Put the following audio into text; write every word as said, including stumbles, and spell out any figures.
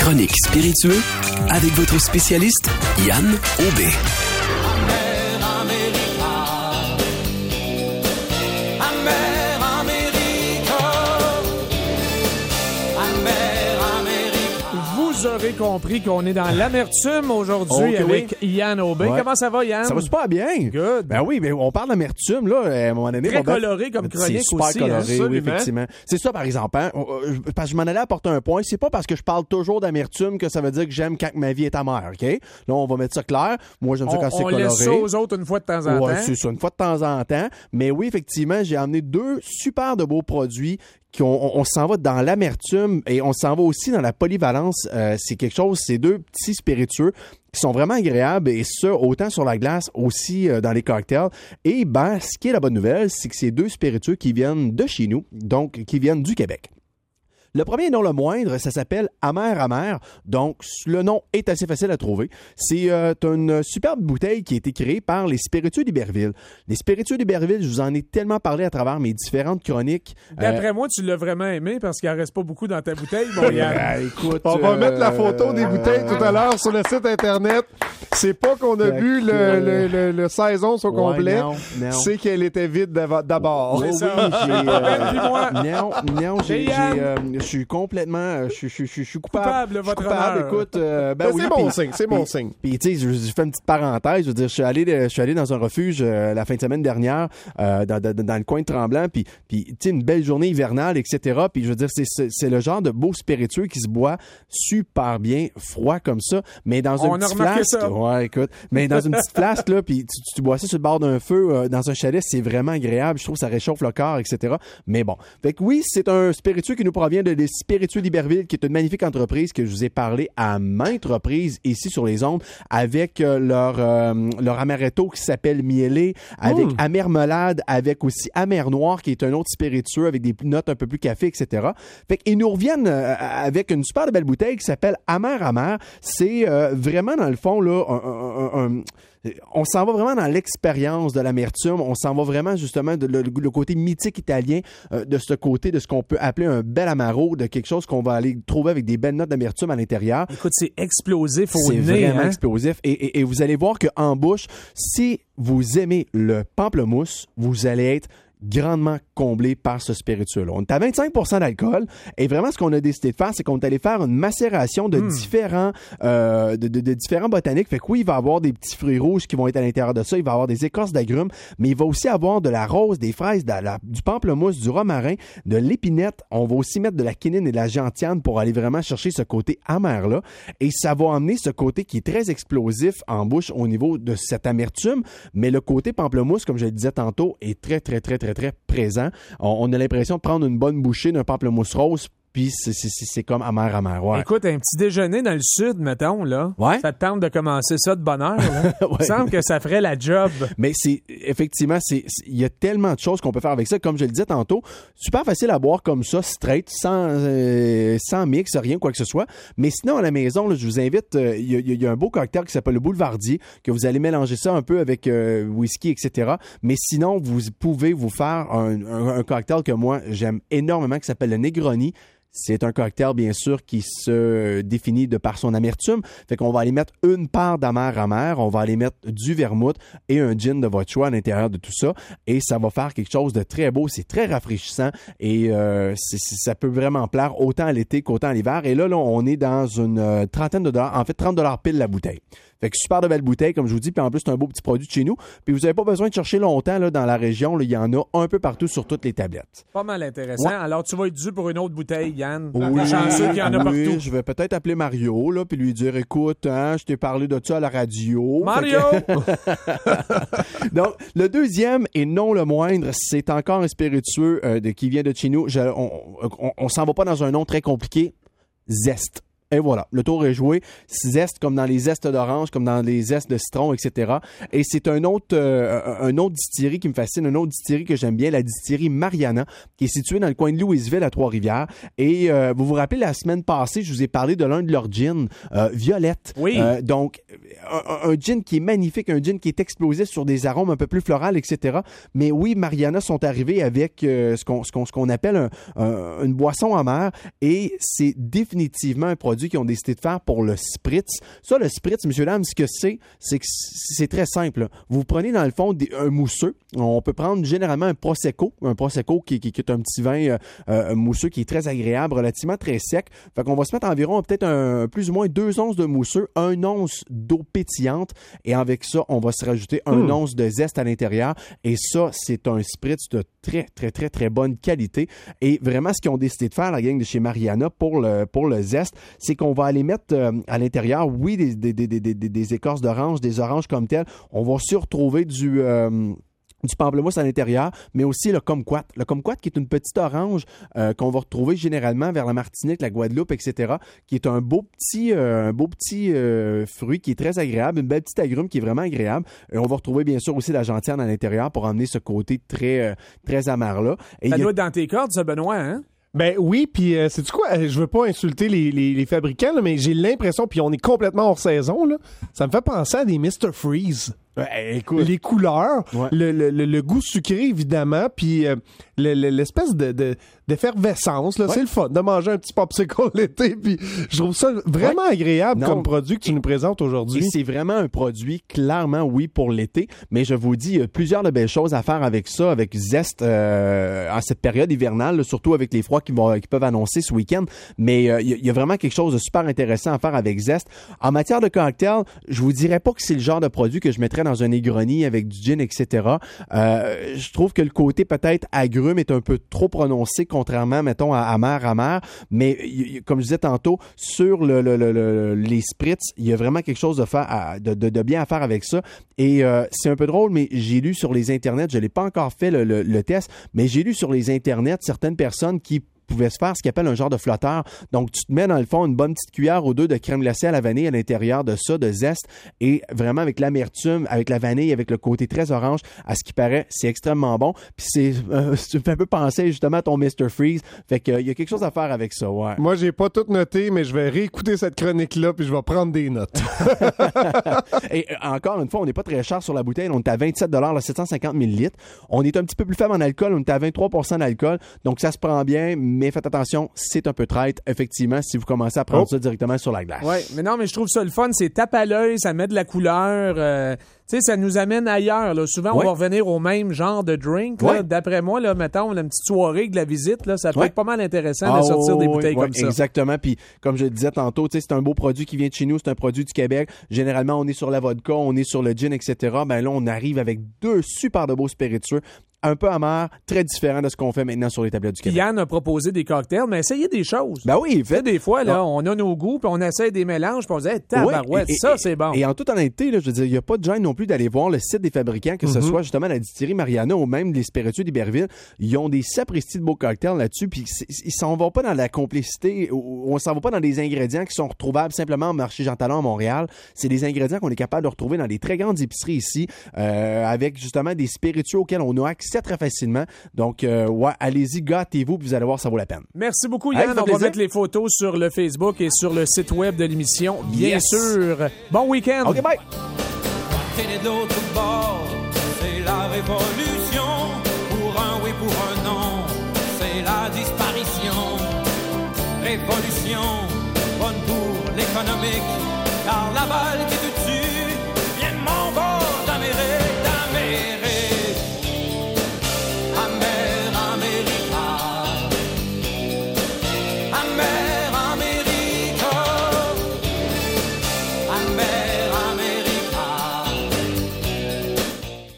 chroniques spiritueux avec votre spécialiste Yann Aubé. Vous aurez compris qu'on est dans l'amertume aujourd'hui okay, avec oui. Yann Aubé. Ouais. Comment ça va, Yann? Ça va super bien. Good. Ben oui, mais on parle d'amertume, là, à un moment donné. Très bon, coloré comme chronique c'est super aussi. coloré, hein, oui, effectivement. C'est ça, par exemple. Hein, parce que je m'en allais apporter un point. C'est pas parce que je parle toujours d'amertume que ça veut dire que j'aime quand ma vie est amère, OK? Là, on va mettre ça clair. Moi, j'aime ça quand on, c'est on coloré. On laisse ça aux autres une fois de temps en ouais, temps. c'est ça, une fois de temps en temps. Mais oui, effectivement, j'ai amené deux super de beaux produits On, on, on s'en va dans l'amertume et on s'en va aussi dans la polyvalence. Euh, c'est quelque chose, c'est deux petits spiritueux qui sont vraiment agréables et ça, autant sur la glace, aussi euh, dans les cocktails. Et ben, ce qui est la bonne nouvelle, c'est que c'est deux spiritueux qui viennent de chez nous, donc qui viennent du Québec. Le premier, non le moindre, ça s'appelle Amer Amer. Donc, le nom est assez facile à trouver. C'est euh, une superbe bouteille qui a été créée par les Spiritueux d'Iberville. Les Spiritueux d'Iberville, je vous en ai tellement parlé à travers mes différentes chroniques. D'après euh... moi, tu l'as vraiment aimé parce qu'il en reste pas beaucoup dans ta bouteille. Bon, euh, écoute, on va euh... mettre la photo des bouteilles tout à l'heure sur le site Internet. C'est pas qu'on a bu le, le, le, le seize onces au ouais, complet. Non, non. C'est qu'elle était vide d'abord. Oui, oui, j'ai... Euh... non, non, j'ai... Je suis complètement, je, je, je, je suis coupable. Coupable, votre coupable, honneur. Écoute, euh, ben ben oui, c'est bon pis, signe, c'est pis, bon signe. Puis tu sais, je, je fais une petite parenthèse, je veux dire, je suis allé, je suis allé dans un refuge euh, la fin de semaine dernière, euh, dans, dans, dans le coin de Tremblant, puis puis tu sais, une belle journée hivernale, et cetera. Puis je veux dire, c'est, c'est, c'est le genre de beau spiritueux qui se boit super bien, froid comme ça, mais dans une On petite a remarqué flasque. Ça. Ouais, écoute, mais dans une petite flasque là, puis tu, tu bois ça sur le bord d'un feu, euh, dans un chalet, c'est vraiment agréable. Je trouve que ça réchauffe le corps, et cetera. Mais bon, fait que oui, c'est un spiritueux qui nous provient de les Spiritueux d'Iberville, qui est une magnifique entreprise que je vous ai parlé à maintes reprises ici sur les ondes, avec euh, leur euh, leur amaretto qui s'appelle Mielé, avec mmh. Amermelade, avec aussi Amer Noir, qui est un autre spiritueux avec des notes un peu plus café, et cetera. Fait qu'ils nous reviennent euh, avec une super belle bouteille qui s'appelle Amer Amer. C'est euh, vraiment, dans le fond, là, un... un, un, un on s'en va vraiment dans l'expérience de l'amertume. On s'en va vraiment justement de le, le côté mythique italien euh, de ce côté de ce qu'on peut appeler un bel amaro, de quelque chose qu'on va aller trouver avec des belles notes d'amertume à l'intérieur. Écoute, c'est explosif au c'est nez. C'est vraiment hein? explosif. Et, et, et vous allez voir qu'en bouche, si vous aimez le pamplemousse, vous allez être grandement comblé par ce spiritueux-là. On est à vingt-cinq pour cent d'alcool et vraiment ce qu'on a décidé de faire, c'est qu'on est allé faire une macération de mmh. différents euh, de, de, de différents botaniques. Fait que oui, il va y avoir des petits fruits rouges qui vont être à l'intérieur de ça, il va y avoir des écorces d'agrumes, mais il va aussi avoir de la rose, des fraises, de la, du pamplemousse, du romarin, de l'épinette. On va aussi mettre de la quinine et de la gentiane pour aller vraiment chercher ce côté amer-là. Et ça va emmener ce côté qui est très explosif en bouche au niveau de cette amertume, mais le côté pamplemousse, comme je le disais tantôt, est très, très, très, très, très présent. On, on a l'impression de prendre une bonne bouchée d'un pamplemousse rose, puis c'est, c'est, c'est comme amer, amer. Ouais. Écoute, un petit déjeuner dans le sud, mettons, là, ouais. ça te tente de commencer ça de bonne heure. Là. ouais. Il semble que ça ferait la job. Mais c'est effectivement, c'est il y a tellement de choses qu'on peut faire avec ça. Comme je le disais tantôt, super facile à boire comme ça, straight, sans, euh, sans mix, rien, quoi que ce soit. Mais sinon, à la maison, là, je vous invite, il euh, y, y, y a un beau cocktail qui s'appelle le Boulevardier, que vous allez mélanger ça un peu avec euh, whisky, et cetera. Mais sinon, vous pouvez vous faire un, un, un cocktail que moi, j'aime énormément, qui s'appelle le Negroni. C'est un cocktail, bien sûr, qui se définit de par son amertume. Fait qu'on va aller mettre une part d'amer amer, on va aller mettre du vermouth et un gin de votre choix à l'intérieur de tout ça. Et ça va faire quelque chose de très beau. C'est très rafraîchissant et euh, c'est, c'est, ça peut vraiment plaire autant à l'été qu'autant à l'hiver. Et là, là, on est dans une euh, trentaine de dollars. En fait, trente dollars pile la bouteille. Fait que super de belle bouteille, comme je vous dis. Puis en plus, c'est un beau petit produit de chez nous. Puis vous n'avez pas besoin de chercher longtemps là, dans la région. Il y en a un peu partout sur toutes les tablettes. Pas mal intéressant. Ouais. Alors, tu vas être dû pour une autre bouteille, Yann. Oui, chanceux qu'il y en a oui, partout. Je vais peut-être appeler Mario, là, puis lui dire, écoute, hein, je t'ai parlé de ça à la radio. Mario! Que... Donc, le deuxième, et non le moindre, c'est encore un spiritueux euh, de, qui vient de chez nous. Je, on on, on s'en va pas dans un nom très compliqué. Zest. Et voilà, le tour est joué. Zeste comme dans les zestes d'orange, comme dans les zestes de citron, et cetera. Et c'est un autre, euh, un autre distillerie qui me fascine, un autre distillerie que j'aime bien, la distillerie Mariana, qui est située dans le coin de Louisville à Trois-Rivières. Et euh, vous vous rappelez, la semaine passée, je vous ai parlé de l'un de leurs gins, euh, Violette. Oui. Euh, donc, un, un gin qui est magnifique, un gin qui est explosif sur des arômes un peu plus florales, et cetera. Mais oui, Mariana sont arrivés avec euh, ce, qu'on, ce, qu'on, ce qu'on appelle un, un, une boisson amère. Et c'est définitivement un produit produit qu'ils ont décidé de faire pour le spritz. Ça, le spritz, messieurs, dames, ce que c'est, c'est que c'est très simple. Là. Vous prenez, dans le fond, des, un mousseux. On peut prendre généralement un Prosecco, un Prosecco qui, qui, qui est un petit vin euh, euh, mousseux qui est très agréable, relativement très sec. Fait qu'on va se mettre environ peut-être un, plus ou moins deux onces de mousseux, un once d'eau pétillante, et avec ça, on va se rajouter un mmh. once de zeste à l'intérieur. Et ça, c'est un spritz de très, très, très, très bonne qualité. Et vraiment, ce qu'ils ont décidé de faire, la gang de chez Mariana, pour le, pour le zeste, c'est qu'on va aller mettre euh, à l'intérieur, oui, des, des, des, des, des, des écorces d'orange, des oranges comme telles. On va aussi retrouver du... Euh, du pamplemousse à l'intérieur, mais aussi le kumquat. Le kumquat qui est une petite orange euh, qu'on va retrouver généralement vers la Martinique, la Guadeloupe, et cetera, qui est un beau petit, euh, un beau petit euh, fruit qui est très agréable, une belle petite agrume qui est vraiment agréable. Et on va retrouver bien sûr aussi la gentiane à l'intérieur pour emmener ce côté très, euh, très amer-là. Et ça doit a... être dans tes cordes, ça, Benoît, hein? Ben oui, puis euh, sais-tu quoi? Je veux pas insulter les, les, les fabricants, là, mais j'ai l'impression, puis on est complètement hors saison, là, ça me fait penser à des mister Freeze. Ouais, écoute. Les couleurs, ouais. le, le, le, le goût sucré, évidemment, puis euh, le, le, l'espèce de, de, d'effervescence. Là, ouais. C'est le fun de manger un petit popsicle l'été, puis je trouve ça vraiment ouais. agréable non. comme produit que tu nous présentes aujourd'hui. Et c'est vraiment un produit, clairement, oui, pour l'été, mais je vous dis, il y a plusieurs de belles choses à faire avec ça, avec zeste euh, en cette période hivernale, là, surtout avec les froids qui, vont, qui peuvent annoncer ce week-end, mais euh, il y, y a vraiment quelque chose de super intéressant à faire avec zeste. En matière de cocktail, je vous dirais pas que c'est le genre de produit que je mettrais dans un Negroni avec du gin, et cetera. Euh, je trouve que le côté peut-être agrume est un peu trop prononcé, contrairement, mettons, à amer, amer. Mais y, y, comme je disais tantôt, sur le, le, le, le, les spritz, il y a vraiment quelque chose de, faire à, de, de, de bien à faire avec ça. Et euh, c'est un peu drôle, mais j'ai lu sur les internets, je l'ai pas encore fait le, le, le test, mais j'ai lu sur les internets certaines personnes qui pouvait se faire ce qu'ils appelle un genre de flotteur. Donc, tu te mets dans le fond une bonne petite cuillère ou deux de crème glacée à la vanille à l'intérieur de ça, de zeste, et vraiment avec l'amertume, avec la vanille, avec le côté très orange, à ce qui paraît, c'est extrêmement bon. Puis c'est, euh, tu me fais un peu penser justement à ton mister Freeze. Fait qu'il euh, y a quelque chose à faire avec ça, ouais. Moi, j'ai pas tout noté, mais je vais réécouter cette chronique-là, puis je vais prendre des notes. Et euh, encore une fois, on n'est pas très cher sur la bouteille. On est à vingt-sept dollars, sept cent cinquante millilitres. On est un petit peu plus faible en alcool. On est à vingt-trois pour cent d'alcool. Donc, ça se prend bien. Mais faites attention, c'est un peu traite, effectivement, si vous commencez à prendre oh. ça directement sur la glace. Oui, mais non, mais je trouve ça le fun. C'est tape à l'œil, ça met de la couleur. Euh, tu sais, ça nous amène ailleurs. Là. Souvent, ouais. on va revenir au même genre de drink. Là. Ouais. D'après moi, là, mettons, la petite soirée de la visite, là, ça peut ouais. être pas mal intéressant ah, de sortir oh, des bouteilles ouais, comme ça. Exactement. Puis, comme je le disais tantôt, c'est un beau produit qui vient de chez nous, c'est un produit du Québec. Généralement, on est sur la vodka, on est sur le gin, et cetera. Ben là, on arrive avec deux super de beaux spiritueux. Un peu amer, très différent de ce qu'on fait maintenant sur les tablettes du Québec. Yann a proposé des cocktails, mais essayez des choses. Ben oui, fait des fois, là, on a nos goûts, puis on essaie des mélanges, puis on se dit, hey, tabarouette, ouais, ça, c'est bon. Et en toute honnêteté, là, je veux dire, il n'y a pas de gêne non plus d'aller voir le site des fabricants, que mm-hmm. ce soit justement la distillerie Mariana ou même les spiritueux d'Iberville. Ils ont des sapristi de beaux cocktails là-dessus, puis ils s'en vont pas dans la complicité, ou on s'en va pas dans des ingrédients qui sont retrouvables simplement au marché Jean Talon à Montréal. C'est des ingrédients qu'on est capable de retrouver dans des très grandes épiceries ici, euh, avec justement des spiritueux auxquels on a accès très facilement. Donc, euh, ouais, allez-y, gâtez-vous, puis vous allez voir, ça vaut la peine. Merci beaucoup, Yann. Allez, on va mettre les photos sur le Facebook et sur le site web de l'émission, bien yes. sûr. Bon week-end. OK, bye. Télé de l'autre bord, c'est la révolution. Pour un oui, pour un non, c'est la disparition. Révolution, bonne pour l'économique, car la balle qui te tue